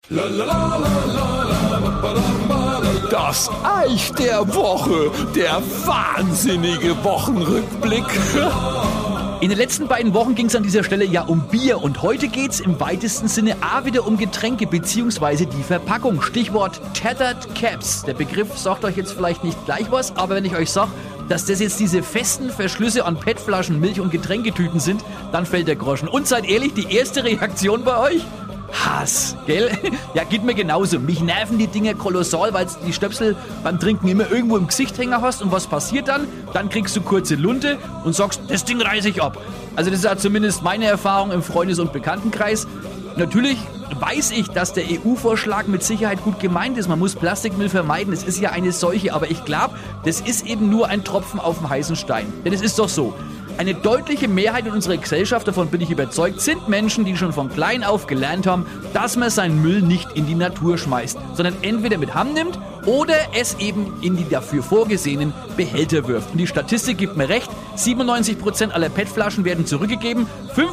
Das Eich der Woche, der wahnsinnige Wochenrückblick. In den letzten beiden Wochen ging es an dieser Stelle ja um Bier und heute geht es im weitesten Sinne wieder um Getränke bzw. die Verpackung. Stichwort Tethered Caps. Der Begriff sagt euch jetzt vielleicht nicht gleich was, aber wenn ich euch sage, dass das jetzt diese festen Verschlüsse an PET-Flaschen, Milch- und Getränketüten sind, dann fällt der Groschen. Und seid ehrlich, die erste Reaktion bei euch? Hass, gell? Ja, geht mir genauso. Mich nerven die Dinger kolossal, weil du die Stöpsel beim Trinken immer irgendwo im Gesicht hängen hast. Und was passiert dann? Dann kriegst du kurze Lunte und sagst, das Ding reiß ich ab. Also das ist ja zumindest meine Erfahrung im Freundes- und Bekanntenkreis. Natürlich weiß ich, dass der EU-Vorschlag mit Sicherheit gut gemeint ist. Man muss Plastikmüll vermeiden. Es ist ja eine Seuche. Aber ich glaube, das ist eben nur ein Tropfen auf dem heißen Stein. Denn es ist doch so. Eine deutliche Mehrheit in unserer Gesellschaft, davon bin ich überzeugt, sind Menschen, die schon von klein auf gelernt haben, dass man seinen Müll nicht in die Natur schmeißt, sondern entweder mit Hand nimmt oder es eben in die dafür vorgesehenen Behälter wirft. Und die Statistik gibt mir recht, 97% aller PET-Flaschen werden zurückgegeben,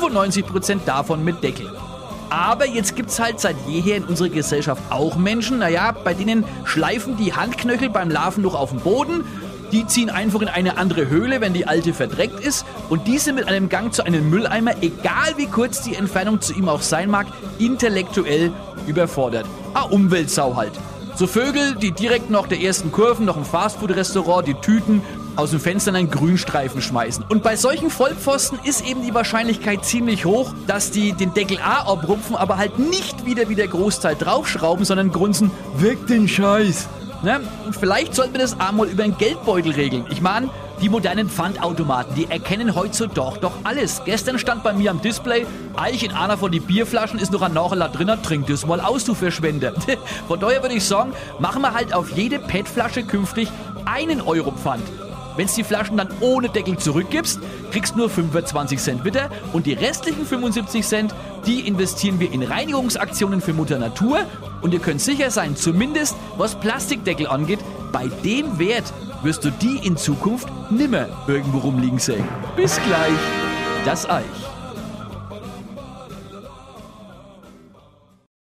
95% davon mit Deckel. Aber jetzt gibt's halt seit jeher in unserer Gesellschaft auch Menschen, bei denen schleifen die Handknöchel beim Larven noch auf den Boden. Die ziehen einfach in eine andere Höhle, wenn die alte verdreckt ist. Und diese mit einem Gang zu einem Mülleimer, egal wie kurz die Entfernung zu ihm auch sein mag, intellektuell überfordert. Umweltsau halt. So Vögel, die direkt nach der ersten Kurve noch im Fastfood-Restaurant die Tüten aus dem Fenster in einen Grünstreifen schmeißen. Und bei solchen Vollpfosten ist eben die Wahrscheinlichkeit ziemlich hoch, dass die den Deckel abrupfen, aber halt nicht wieder wie der Großteil draufschrauben, sondern grunzen, weg den Scheiß. Ne? Und vielleicht sollten wir das einmal über einen Geldbeutel regeln. Ich meine, die modernen Pfandautomaten, die erkennen heutzutage doch alles. Gestern stand bei mir am Display, Eich in einer von die Bierflaschen ist noch ein Nachher drin, trink das mal aus, du Verschwender. Von daher würde ich sagen, machen wir halt auf jede PET-Flasche künftig 1 Euro Pfand. Wenn du die Flaschen dann ohne Deckel zurückgibst, kriegst du nur 25 Cent wieder und die restlichen 75 Cent, die investieren wir in Reinigungsaktionen für Mutter Natur und ihr könnt sicher sein, zumindest was Plastikdeckel angeht, bei dem Wert wirst du die in Zukunft nimmer irgendwo rumliegen sehen. Bis gleich, das Eich.